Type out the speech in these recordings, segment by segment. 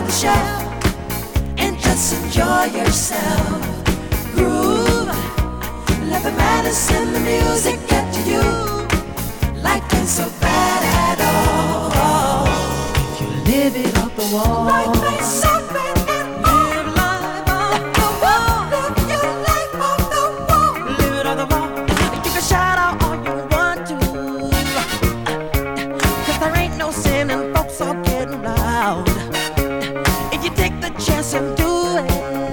the shelf and just enjoy yourself. Groove, let the madness in the music get to you. Life ain't so bad at all if you live it off the wall. Life ain't so bad at all. Live life off the wall. Live your life off the wall. Live it off the wall. You can shout out all you want to, 'cause there ain't no sin and folks are getting loud. If you take the chance and do it,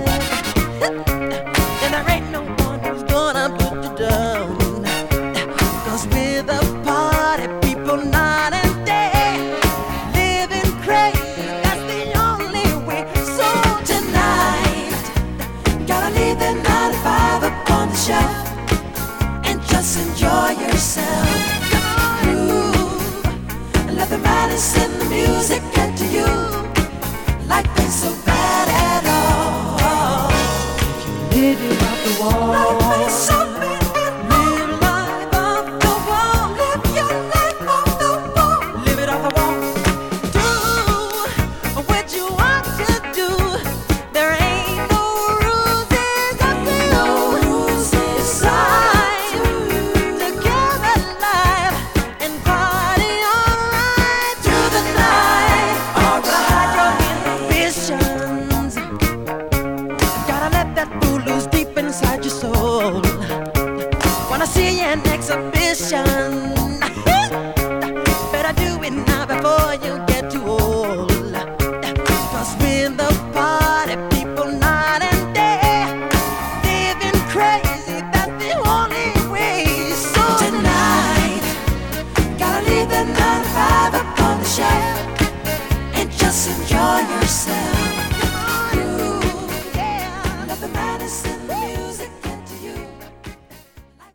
then there ain't no one who's gonna put you down. 'Cause with a party, people night and day, living crazy, that's the only way. So tonight, gotta leave the 9 to 5 upon the shelf and just enjoy yourself. Groove, let the madness in the music get to you. Life ain't so bad at all if you live it off the wall. Life ain't so bad at all. Live life off the wall. Live your life off the wall. Live it off the wall. Do what you want to do. There ain't no rules. It's up to you. No rules inside. Together live and party alright through the night. Alright. Ambitions, gotta let that fool loose deep inside your soul. Wanna see an exhibition.